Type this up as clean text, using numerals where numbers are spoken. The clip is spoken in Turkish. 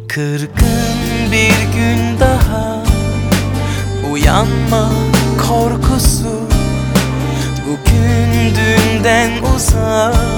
Kırgın bir gün daha, uyanma korkusu. Bugün dünden uzak.